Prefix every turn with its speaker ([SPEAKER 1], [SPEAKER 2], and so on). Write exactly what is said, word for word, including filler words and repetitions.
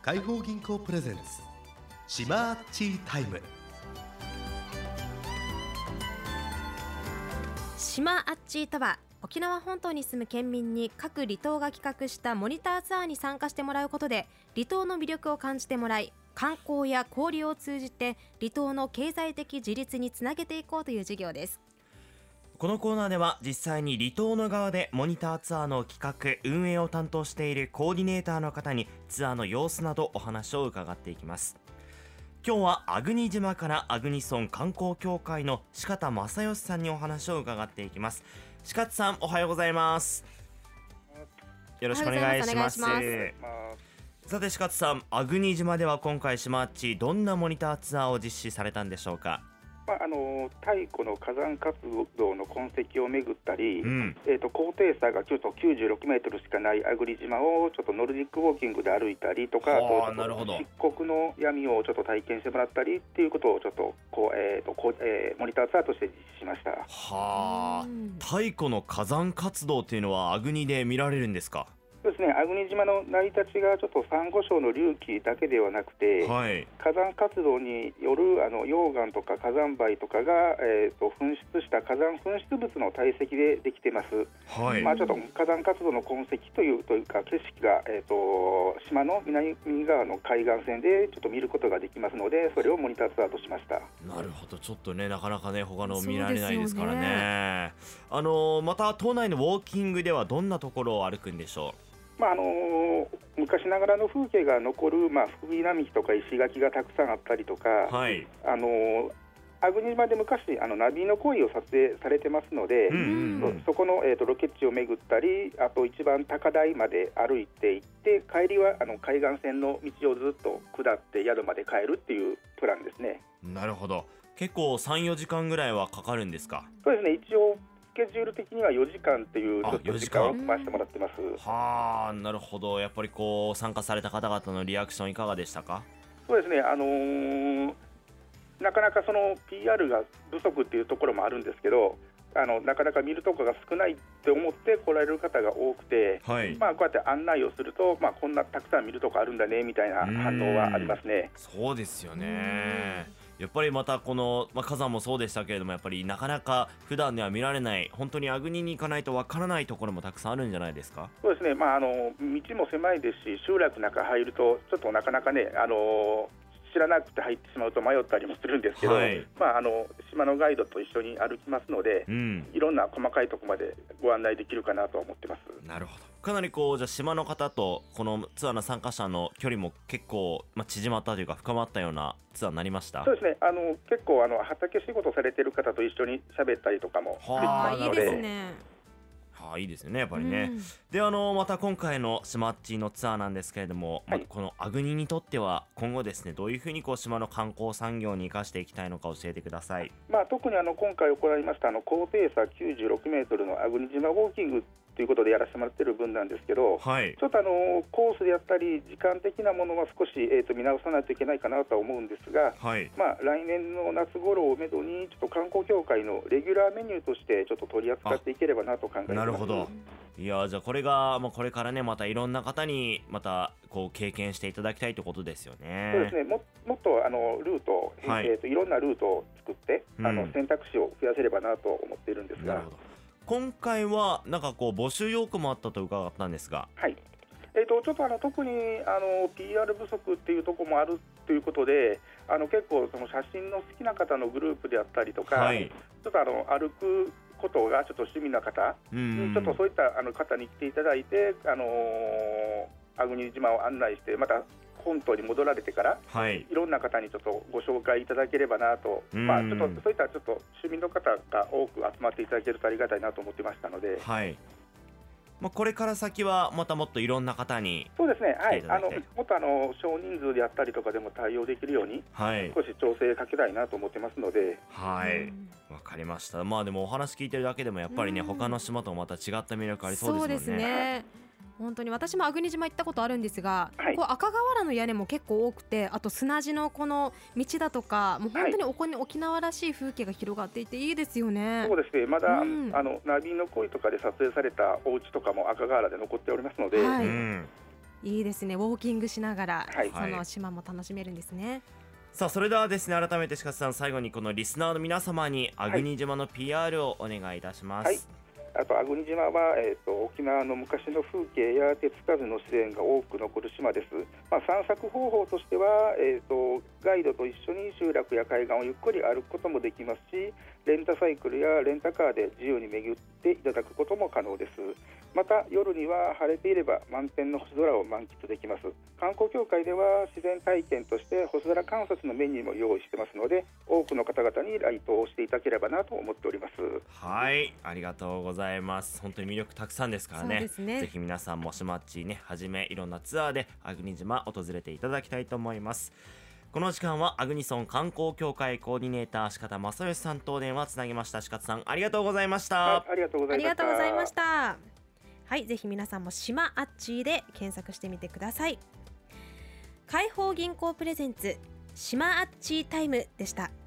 [SPEAKER 1] 海邦銀行プレゼンツ島アッチータイム。
[SPEAKER 2] 島アッチーとは、沖縄本島に住む県民に各離島が企画したモニターツアーに参加してもらうことで、離島の魅力を感じてもらい、観光や交流を通じて離島の経済的自立につなげていこうという事業です。
[SPEAKER 3] このコーナーでは実際に離島の側でモニターツアーの企画運営を担当しているコーディネーターの方にツアーの様子などお話を伺っていきます。今日は粟国島から粟国村観光協会の四方正義さんにお話を伺っていきます。四方さん、おはようございます。よろしくお願いします。さて四方さん、粟国島では今回島アッチどんなモニターツアーを実施されたんでしょうか？
[SPEAKER 4] まあ、あの太古の火山活動の痕跡を巡ったり、うん、えー、と高低差がちょっときゅうじゅうろくメートルしかない粟国島をちょっとノルディックウォーキングで歩いたりとか、あと漆黒の闇をちょっと体験してもらったりっていうことをちょっとこう、えーとこうえー、モニターツアーとして実施しました。は
[SPEAKER 3] あ、太古の火山活動っていうのは粟国で見られるんですか？
[SPEAKER 4] そうですね、粟国島の成り立ちがちょっとサンゴ礁の隆起だけではなくて、はい、火山活動によるあの溶岩とか火山灰とかが、えー、と噴出した火山噴出物の堆積でできてます。はい、まあ、ちょっと火山活動の痕跡というというか景色が、えー、と島の南側の海岸線でちょっと見ることができますので、それをモニターツアーとしました。
[SPEAKER 3] なるほど、ちょっとねなかなかね他の見られないですからね。あのまた島内のウォーキングではどんなところを歩くんでしょう？
[SPEAKER 4] まああのー、昔ながらの風景が残る、まあ、福井並木とか石垣がたくさんあったりとか、はい、あのー、粟国島で昔あのナビの恋を撮影されてますので、うんうんうん、そ, そこの、えーと、ロケ地を巡ったり、あと一番高台まで歩いていって、帰りはあの海岸線の道をずっと下って宿まで帰るっていうプランですね。
[SPEAKER 3] なるほど、結構 さん,よ 時間ぐらいはかかるんですか？
[SPEAKER 4] そうですね、一応スケジュール的にはよじかんっていうちょっと時間を回してもらってます。
[SPEAKER 3] はあ、なるほど。やっぱりこう参加された方々のリアクションいかがでしたか？
[SPEAKER 4] そうですね、あのー、なかなかその ピーアール が不足っていうところもあるんですけど、あのなかなか見るところが少ないって思って来られる方が多くて、はい、まあ、こうやって案内をすると、まあ、こんなたくさん見るとこあるんだねみたいな反応はありますね。
[SPEAKER 3] そうですよね。やっぱりまたこの、まあ、火山もそうでしたけれども、やっぱりなかなか普段では見られない、本当に粟国に行かないとわからないところもたくさんあるんじゃないですか？
[SPEAKER 4] そうですね、まあ、あの道も狭いですし、集落の中入るとちょっとなかなかね、あの知らなくて入ってしまうと迷ったりもするんですけど、はい、まあ、あの島のガイドと一緒に歩きますので、うん、いろんな細かいところまでご案内できるかなと思ってます。
[SPEAKER 3] なるほど。かなりこうじゃあ島の方とこのツアーの参加者の距離も結構、まあ、縮まったというか深まったようなツアーになりました？
[SPEAKER 4] そうですね、あの結構あの畑仕事されてる方と一緒に喋ったりとかもできますので。
[SPEAKER 2] いいですね。
[SPEAKER 3] はあ、いいですねやっぱりね。うん、であのまた今回の島アッチのツアーなんですけれども、はい、まあ、この粟国にとっては今後ですね、どういうふうにこう島の観光産業に生かしていきたいのか教えてください。
[SPEAKER 4] まあ、特にあの今回行いましたあの高低差きゅうじゅうろくメートルの粟国島ウォーキングということでやらせてもらっている分なんですけど、はい、ちょっとあのコースであったり時間的なものは少し、えー、と見直さないといけないかなとは思うんですが、はい、まあ、来年の夏頃をめどにちょっと観光協会のレギュラーメニューとしてちょっと取り扱っていければなと考えています。
[SPEAKER 3] なるほど。いやじゃあこれが、まあ、これからねまたいろんな方にまたこう経験していただきたいということですよね。
[SPEAKER 4] そうですね、 も, もっとあのルート、はい、えー、といろんなルートを作って、うん、あの選択肢を増やせればなと思っているんですが。
[SPEAKER 3] なるほど。今回はなんかこう募集要項もあったと伺ったんですが、
[SPEAKER 4] はい、えー、とちょっとあの特にあの ピーアール 不足っていうところもあるということで、あの結構その写真の好きな方のグループであったりとか、はい、ちょっとあの歩くことがちょっと趣味な方、ちょっとそういったあの方に来ていただいて、あのー、粟国島を案内して、また本島に戻られてから、はい、いろんな方にちょっとご紹介いただければなと、まあ、ちょっとそういったちょっと趣味の方が多く集まっていただけるとありがたいなと思ってましたので、
[SPEAKER 3] はい、まあ、これから先はまたもっといろんな方に
[SPEAKER 4] そうですね、はい、あのもっとあの少人数であったりとかでも対応できるように、はい、少し調整かけたいなと思ってますので。
[SPEAKER 3] はい、わかりました。まあでもお話聞いてるだけでもやっぱりね、他の島とまた違った魅力ありそうですもんね。
[SPEAKER 2] そうですね、本当に私も粟国島行ったことあるんですが、はい、こう赤瓦の屋根も結構多くて、あと砂地のこの道だとか、もう本当におこに沖縄らしい風景が広がっていていいですよね。
[SPEAKER 4] そうですね、まだ、うん、あのナビの恋とかで撮影されたお家とかも赤瓦で残っておりますので、はい、うん、
[SPEAKER 2] いいですね。ウォーキングしながら、
[SPEAKER 4] はい、
[SPEAKER 2] その島も楽しめるんですね。
[SPEAKER 3] さあそれではですね、改めて鹿津さん、最後にこのリスナーの皆様に粟国島の ピーアール をお願いいたします。
[SPEAKER 4] はい、あと粟国島は、えー、と沖縄の昔の風景や手つかずの自然が多く残る島です。まあ、散策方法としては、えー、とガイドと一緒に集落や海岸をゆっくり歩くこともできますし、レンタサイクルやレンタカーで自由に巡っていただくことも可能です。また夜には晴れていれば満天の星空を満喫できます。観光協会では自然体験として星空観察のメニューも用意してますので、多くの方々に来島をしていただければなと思っております。
[SPEAKER 3] はい、ありがとうございます。本当に魅力たくさんですからね。
[SPEAKER 2] そうですね。
[SPEAKER 3] ぜひ皆さんも島っちねはじめいろんなツアーで粟国島訪れていただきたいと思います。この時間は粟国村観光協会コーディネーター鹿田正義さんと電話つなぎました。鹿田さん、ありがとうございました。
[SPEAKER 4] はい、ありがとうございました。
[SPEAKER 2] ありがとうございました。はい、ぜひ皆さんも島あっちで検索してみてください。開放銀行プレゼンツ島あっちタイムでした。